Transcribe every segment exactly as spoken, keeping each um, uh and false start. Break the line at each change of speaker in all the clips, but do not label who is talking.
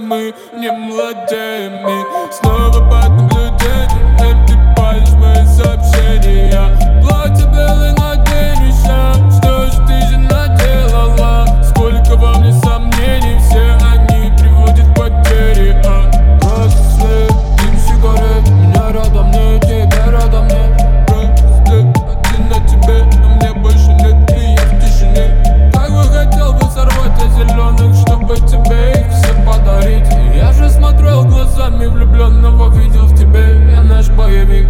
мы не молодеем. Снова под наблюдением, и ты палишь мои сообщения. Платье белое надень еще, что же ты же наделала? Сколько во мне сомнений, все они приводят к потере. а Просто дым сигарет, меня рядом нет, тебя рядом нет. Просто один на тебе, но мне больше нет, и я в тишине. Как бы хотел бы сорвать от зеленых, чтобы тебе их все подарить. Я же смотрел глазами влюбленного, видел в тебе я наш боевик.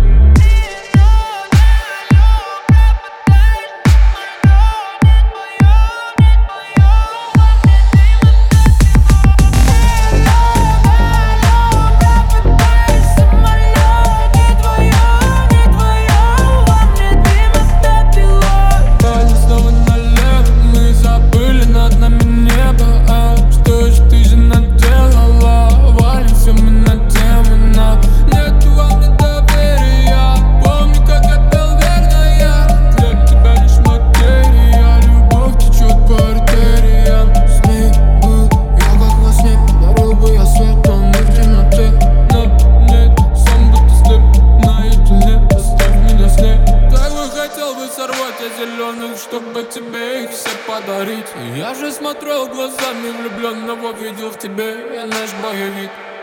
Сорвать от зеленых, чтобы тебе их все подарить. Я же смотрел глазами влюбленного, видел в тебе я наш боевик.